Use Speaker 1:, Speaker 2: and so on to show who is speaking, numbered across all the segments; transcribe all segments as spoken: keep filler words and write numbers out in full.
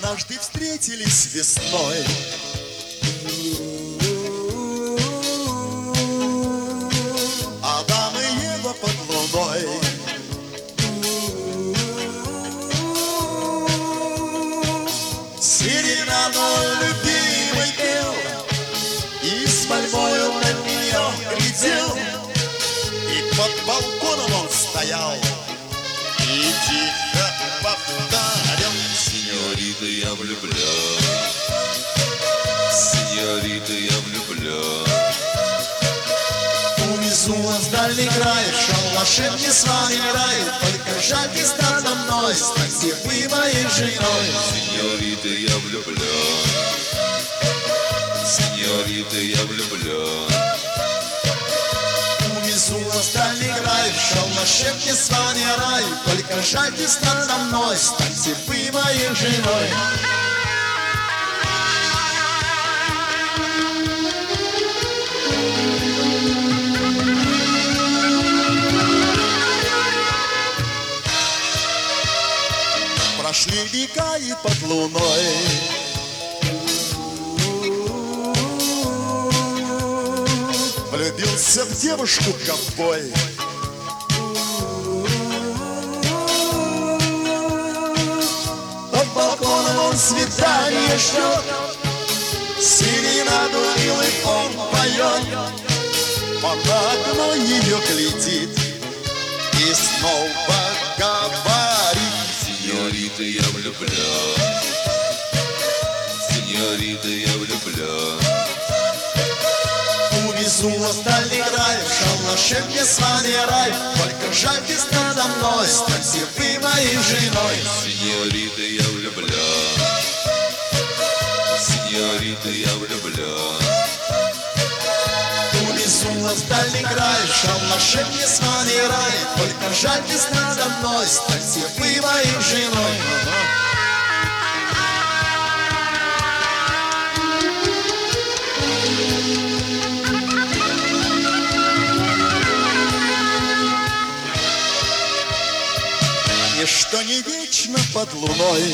Speaker 1: однажды встретились весной. Адам и Ева под луной. Серенаду любимый пел и с мольбою на нее глядел. И под балконом он стоял и тихо повторял:
Speaker 2: сеньорита, я влюблен, сеньорита, я влюблен.
Speaker 1: Увезу вас в дальний край, в шалаше мне с вами рай. Только жаль, не стать со мной, станьте вы моей женой.
Speaker 2: Сеньорита, я влюблен, сеньорита, я влюблен.
Speaker 1: Увезу вас в дальний край, в шалаше мне с вами рай. Только жаль, не стать со мной, станьте вы моей женой. Прошли века и под луной влюбился в девушку ковбой. Под балконом он свидание ждет, серенаду милый он поет. Он на окно ее глядит и снова говорит:
Speaker 2: сеньорита, я влюблен, сеньорита, я влюблен.
Speaker 1: Увезу вас в дальний край, в шалаше мне с вами рай. Только жаль, не надо мной, станьте вы моей женой.
Speaker 2: Сеньорита, я влюблен, сеньорита, я влюблен.
Speaker 1: Увезу вас в дальний край, в шалаше мне с вами рай. Только жаль, не надо мной, станьте вы моей женой. Ничто не вечно под луной,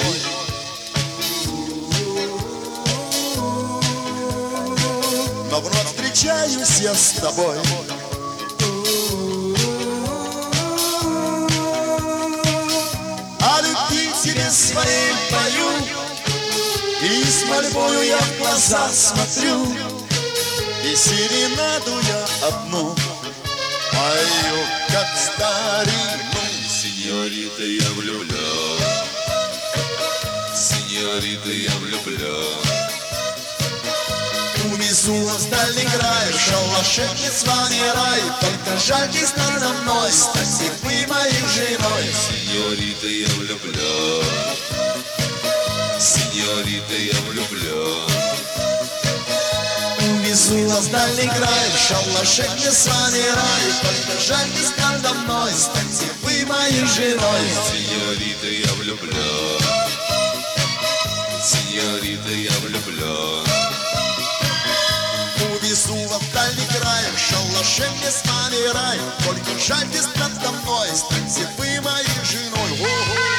Speaker 1: но вновь встречаюсь я с тобой. О любви тебе своей пою, и с мольбою я в глаза смотрю, и серенаду я одну пою, как старину.
Speaker 2: Сеньорита, я влюблен, сеньорита, я влюблен.
Speaker 1: Увезу вас в дальний край, в шалаше мне с вами рай. Только жаль, не надо мной, станьте вы моей женой.
Speaker 2: Сеньорита, я влюблен, сеньорита, я влюблен.
Speaker 1: Увезу вас в дальний край, в шалаше мне с вами рай. Только жаль, не надо мной, станьте вы моей женой.
Speaker 2: Сеньорита, я влюблен, сеньорита, я влюблен.
Speaker 1: Увезу вас в дальний край, в шалаше мне с вами рай. Только жаль, не надо мной, станьте вы моей женой.